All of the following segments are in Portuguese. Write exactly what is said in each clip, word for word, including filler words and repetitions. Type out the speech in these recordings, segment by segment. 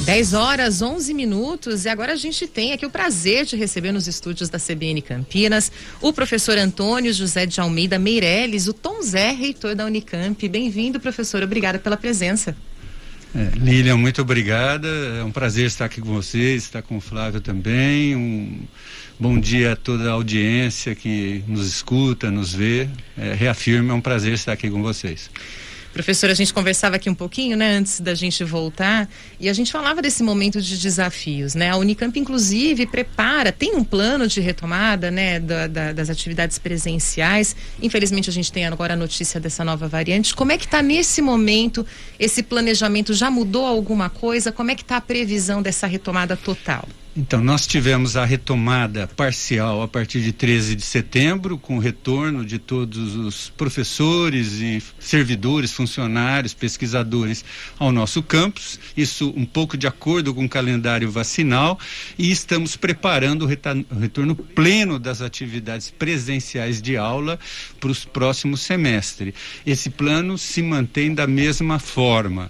dez horas, onze minutos, e agora a gente tem aqui o prazer de receber nos estúdios da C B N Campinas o professor Antônio José de Almeida Meireles, o Tom Zé, reitor da Unicamp. Bem-vindo, professor, obrigada pela presença. É, Lilian, muito obrigada, é um prazer estar aqui com vocês, estar com o Flávio também, um bom dia a toda a audiência que nos escuta, nos vê, é, reafirmo, é um prazer estar aqui com vocês. Professor, a gente conversava aqui um pouquinho, né, antes da gente voltar, e a gente falava desse momento de desafios, né? A Unicamp, inclusive, prepara, tem um plano de retomada, né, da, da, das atividades presenciais. Infelizmente, a gente tem agora a notícia dessa nova variante. Como é que está nesse momento esse planejamento? Já mudou alguma coisa? Como é que está a previsão dessa retomada total? Então, nós tivemos a retomada parcial a partir de treze de setembro, com o retorno de todos os professores e servidores, funcionários, pesquisadores ao nosso campus, isso um pouco de acordo com o calendário vacinal, e estamos preparando o retorno pleno das atividades presenciais de aula para os próximos semestres. Esse plano se mantém da mesma forma.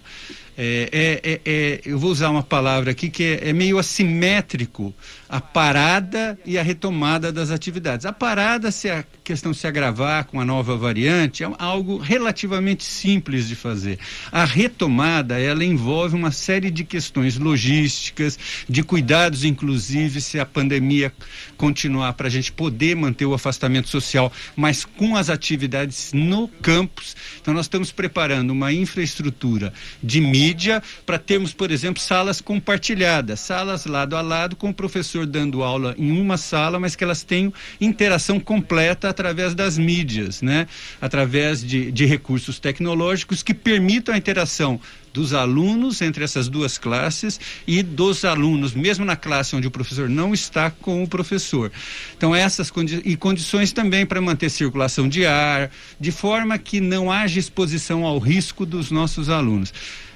É, é, é, eu vou usar uma palavra aqui que é, é meio assimétrico a parada e a retomada das atividades. A parada, se a questão se agravar com a nova variante, é algo relativamente simples de fazer. A retomada, ela envolve uma série de questões logísticas, de cuidados, inclusive, se a pandemia continuar, para a gente poder manter o afastamento social, mas com as atividades no campus. Então, nós estamos preparando uma infraestrutura de mídia para termos, por exemplo, salas compartilhadas, salas lado a lado com o professor dando aula em uma sala, mas que elas tenham interação completa através das mídias, né? Através de, de recursos tecnológicos que permitam a interação dos alunos entre essas duas classes e dos alunos, mesmo na classe onde o professor não está com o professor. Então, essas condi- e condições também para manter circulação de ar, de forma que não haja exposição ao risco dos nossos alunos.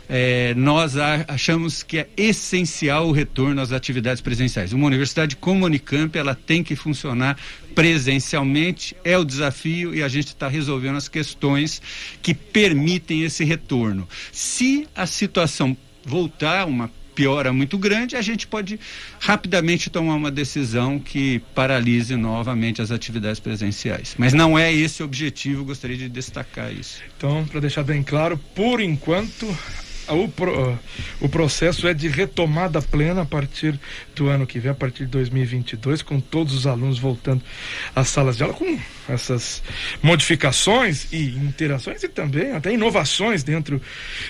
É, nós a, achamos que é essencial o retorno às atividades presenciais. Uma universidade como a Unicamp, ela tem que funcionar presencialmente, é o desafio, e a gente está resolvendo as questões que permitem esse retorno. Se a situação voltar uma piora muito grande, a gente pode rapidamente tomar uma decisão que paralise novamente as atividades presenciais. Mas não é esse o objetivo, gostaria de destacar isso. Então, para deixar bem claro, por enquanto, o, pro, o processo é de retomada plena a partir do ano que vem, a partir de dois mil e vinte e dois, com todos os alunos voltando às salas de aula, com essas modificações e interações e também até inovações dentro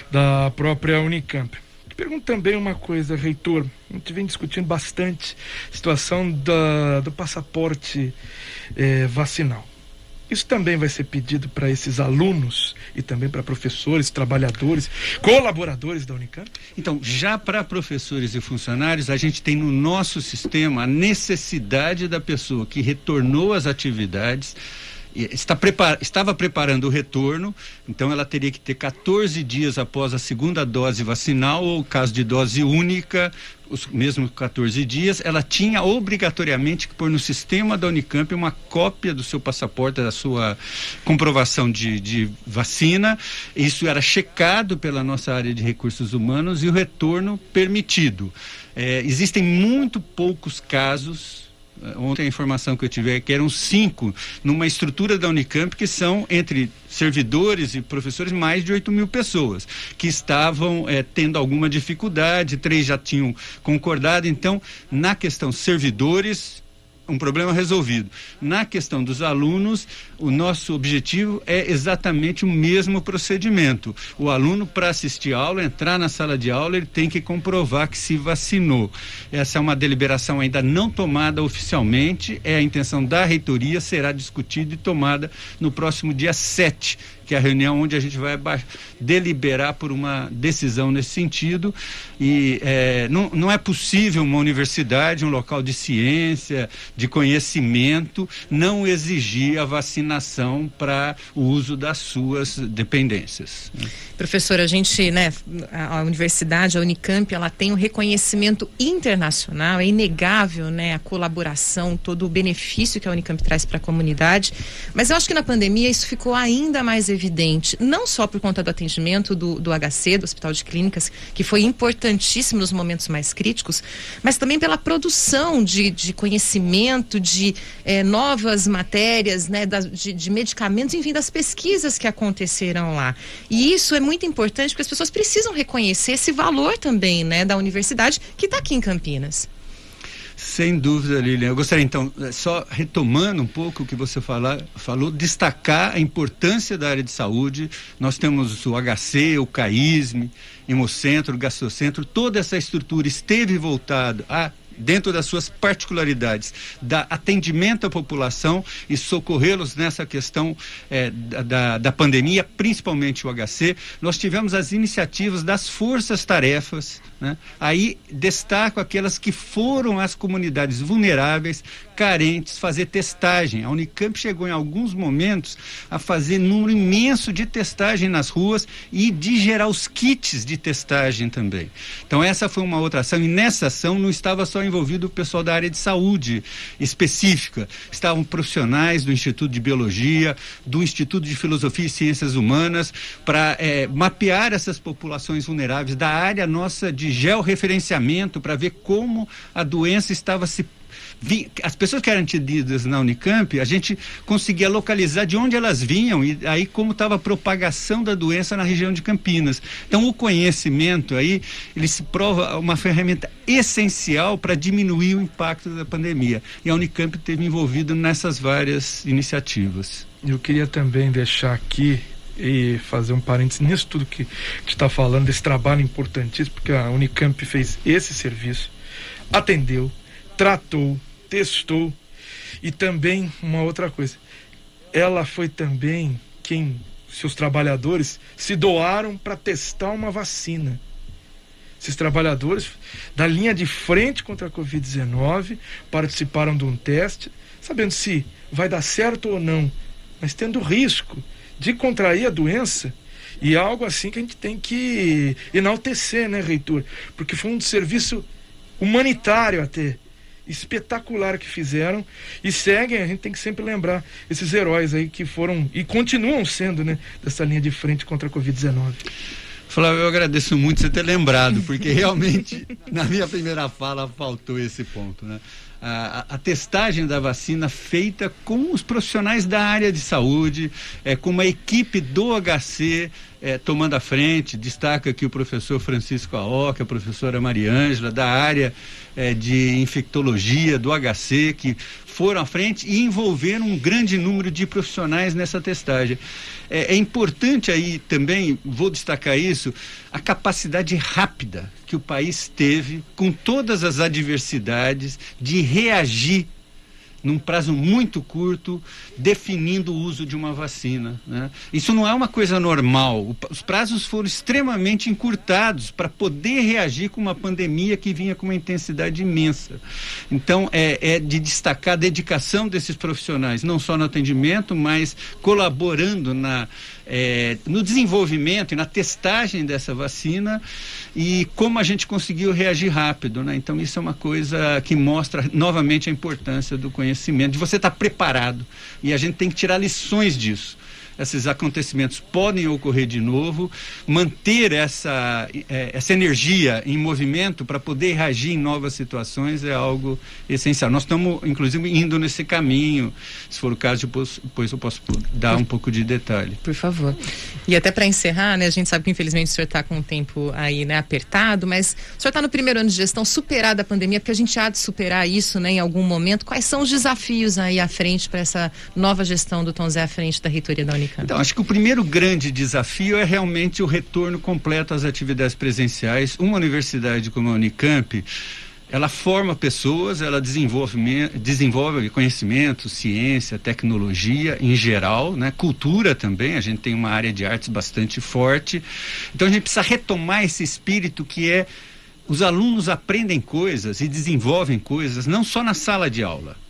da própria Unicamp. Pergunto também uma coisa, reitor, a gente vem discutindo bastante a situação da, do passaporte eh, vacinal. Isso também vai ser pedido para esses alunos e também para professores, trabalhadores, colaboradores da Unicamp? Então, já para professores e funcionários, a gente tem no nosso sistema a necessidade da pessoa que retornou às atividades, Está prepar, estava preparando o retorno, então ela teria que ter quatorze dias após a segunda dose vacinal, ou caso de dose única, os mesmos quatorze dias, ela tinha obrigatoriamente que pôr no sistema da Unicamp uma cópia do seu passaporte, da sua comprovação de, de vacina. Isso era checado pela nossa área de recursos humanos e o retorno permitido. É, existem muito poucos casos. Ontem a informação que eu tive é que eram cinco numa estrutura da Unicamp, que são entre servidores e professores mais de oito mil pessoas que estavam é, tendo alguma dificuldade, três já tinham concordado. Então, na questão servidores, um problema resolvido. Na questão dos alunos, o nosso objetivo é exatamente o mesmo procedimento. O aluno, para assistir a aula, entrar na sala de aula, ele tem que comprovar que se vacinou. Essa é uma deliberação ainda não tomada oficialmente, é a intenção da reitoria, será discutida e tomada no próximo dia sete, que é a reunião onde a gente vai deliberar por uma decisão nesse sentido. E é, não, não é possível uma universidade, um local de ciência, de conhecimento, não exigir a vacinação para o uso das suas dependências. Professor, a gente, né, a universidade, a Unicamp, ela tem um reconhecimento internacional, é inegável, né, a colaboração, todo o benefício que a Unicamp traz para a comunidade, mas eu acho que na pandemia isso ficou ainda mais evidente. evidente, não só por conta do atendimento do, do H C, do Hospital de Clínicas, que foi importantíssimo nos momentos mais críticos, mas também pela produção de, de conhecimento, de eh, novas matérias, né, da, de, de medicamentos, enfim, das pesquisas que aconteceram lá. E isso é muito importante porque as pessoas precisam reconhecer esse valor também, né, da universidade que está aqui em Campinas. Sem dúvida, Lilian. Eu gostaria, então, só retomando um pouco o que você fala, falou, destacar a importância da área de saúde. Nós temos o H C, o CAISM, Hemocentro, o Gastrocentro, toda essa estrutura esteve voltada a, dentro das suas particularidades, dar atendimento à população e socorrê-los nessa questão eh, da, da pandemia, principalmente o H C. Nós tivemos as iniciativas das forças-tarefas, né? Aí destaco aquelas que foram às comunidades vulneráveis, carentes, fazer testagem. A Unicamp chegou em alguns momentos a fazer número imenso de testagem nas ruas e de gerar os kits de testagem também. Então essa foi uma outra ação, e nessa ação não estava só envolvido o pessoal da área de saúde específica, estavam profissionais do Instituto de Biologia, do Instituto de Filosofia e Ciências Humanas, para é, mapear essas populações vulneráveis, da área nossa de georreferenciamento, para ver como a doença estava se... As pessoas que eram atendidas na Unicamp, a gente conseguia localizar de onde elas vinham e aí como estava a propagação da doença na região de Campinas. Então o conhecimento aí, ele se prova uma ferramenta essencial para diminuir o impacto da pandemia. E a Unicamp esteve envolvida nessas várias iniciativas. Eu queria também deixar aqui e fazer um parênteses nisso tudo que a gente está falando, desse trabalho importantíssimo, porque a Unicamp fez esse serviço, atendeu, tratou, testou, e também uma outra coisa, ela foi também quem, seus trabalhadores se doaram para testar uma vacina. Esses trabalhadores da linha de frente contra a covid dezenove participaram de um teste, sabendo se vai dar certo ou não, mas tendo risco de contrair a doença. E é algo assim que a gente tem que enaltecer, né, reitor? Porque foi um serviço humanitário até, espetacular que fizeram, e seguem, a gente tem que sempre lembrar esses heróis aí que foram e continuam sendo, né, dessa linha de frente contra a covid dezenove. Flávio, eu agradeço muito você ter lembrado, porque realmente na minha primeira fala faltou esse ponto, né? A, a, a testagem da vacina feita com os profissionais da área de saúde, é, com uma equipe do H C é, tomando a frente. Destaca aqui o professor Francisco Aoca, a professora Mariângela, da área é, de infectologia do H C, que foram à frente e envolveram um grande número de profissionais nessa testagem. É, é importante aí também, vou destacar isso, a capacidade rápida que o país teve, com todas as adversidades, de reagir num prazo muito curto, definindo o uso de uma vacina, né? Isso não é uma coisa normal. Os prazos foram extremamente encurtados para poder reagir com uma pandemia que vinha com uma intensidade imensa. Então, é, é de destacar a dedicação desses profissionais, não só no atendimento, mas colaborando na, é, no desenvolvimento e na testagem dessa vacina, e como a gente conseguiu reagir rápido, né? Então, isso é uma coisa que mostra novamente a importância do conhecimento. Conhecimento, de você estar preparado, e a gente tem que tirar lições disso. Esses acontecimentos podem ocorrer de novo, manter essa, é, essa energia em movimento para poder reagir em novas situações é algo essencial. Nós estamos, inclusive, indo nesse caminho. Se for o caso, depois, depois eu posso dar um pouco de detalhe. Por favor. E até para encerrar, né, a gente sabe que infelizmente o senhor está com o tempo aí, né, apertado, mas o senhor está no primeiro ano de gestão, superada a pandemia, porque a gente há de superar isso, né, em algum momento. Quais são os desafios aí à frente para essa nova gestão do Tom Zé à frente da reitoria da Unicamp? Então, acho que o primeiro grande desafio é realmente o retorno completo às atividades presenciais. Uma universidade como a Unicamp, ela forma pessoas, ela desenvolve, desenvolve conhecimento, ciência, tecnologia em geral, né? Cultura também, a gente tem uma área de artes bastante forte. Então a gente precisa retomar esse espírito que é, os alunos aprendem coisas e desenvolvem coisas, não só na sala de aula,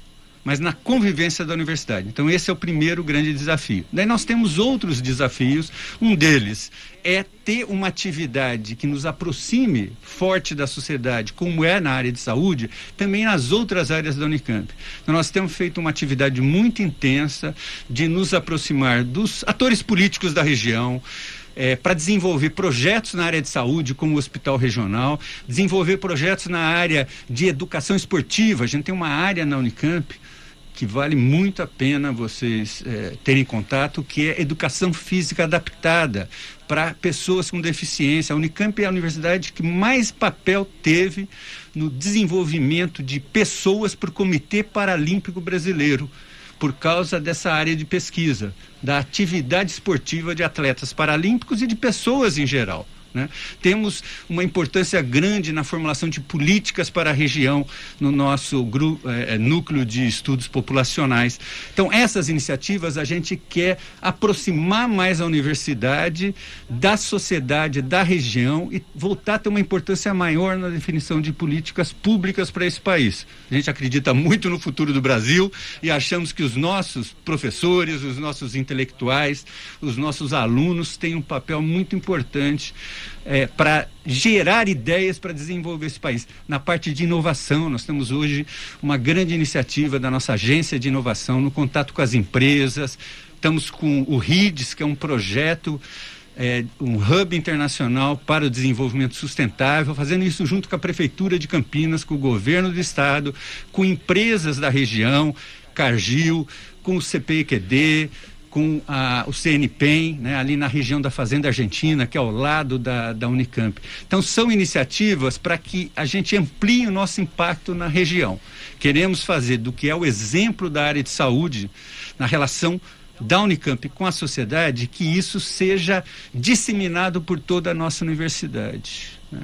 mas na convivência da universidade. Então esse é o primeiro grande desafio. Daí nós temos outros desafios, um deles é ter uma atividade que nos aproxime forte da sociedade, como é na área de saúde, também nas outras áreas da Unicamp. Então nós temos feito uma atividade muito intensa de nos aproximar dos atores políticos da região, É, para desenvolver projetos na área de saúde, como o Hospital Regional, desenvolver projetos na área de educação esportiva. A gente tem uma área na Unicamp que vale muito a pena vocês é, terem contato, que é educação física adaptada para pessoas com deficiência. A Unicamp é a universidade que mais papel teve no desenvolvimento de pessoas para o Comitê Paralímpico Brasileiro, por causa dessa área de pesquisa, da atividade esportiva de atletas paralímpicos e de pessoas em geral, né? Temos uma importância grande na formulação de políticas para a região no nosso grupo, é, núcleo de estudos populacionais. Então essas iniciativas a gente quer aproximar mais a universidade da sociedade, da região, e voltar a ter uma importância maior na definição de políticas públicas para esse país. A gente acredita muito no futuro do Brasil e achamos que os nossos professores, os nossos intelectuais, os nossos alunos têm um papel muito importante É, para gerar ideias para desenvolver esse país. Na parte de inovação, nós temos hoje uma grande iniciativa da nossa agência de inovação no contato com as empresas. Estamos com o R I D S, que é um projeto, é, um hub internacional para o desenvolvimento sustentável, fazendo isso junto com a Prefeitura de Campinas, com o governo do estado, com empresas da região, Cargill, com o C P Q D, com a, o C N P E M, né, ali na região da Fazenda Argentina, que é ao lado da, da Unicamp. Então são iniciativas para que a gente amplie o nosso impacto na região. Queremos fazer do que é o exemplo da área de saúde, na relação da Unicamp com a sociedade, que isso seja disseminado por toda a nossa universidade, né?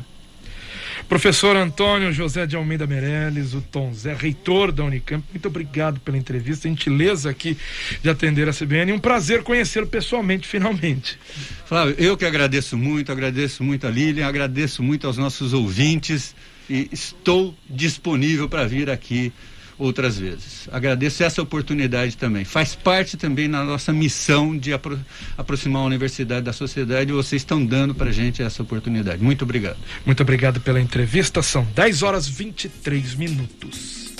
Professor Antônio José de Almeida Meirelles, o Tom Zé, reitor da Unicamp, muito obrigado pela entrevista, gentileza aqui de atender a C B N, um prazer conhecê-lo pessoalmente, finalmente. Flávio, eu que agradeço muito, agradeço muito a Lilian, agradeço muito aos nossos ouvintes e estou disponível para vir aqui outras vezes. Agradeço essa oportunidade também. Faz parte também na nossa missão de apro- aproximar a universidade da sociedade, e vocês estão dando para a gente essa oportunidade. Muito obrigado. Muito obrigado pela entrevista. São dez horas e vinte e três minutos.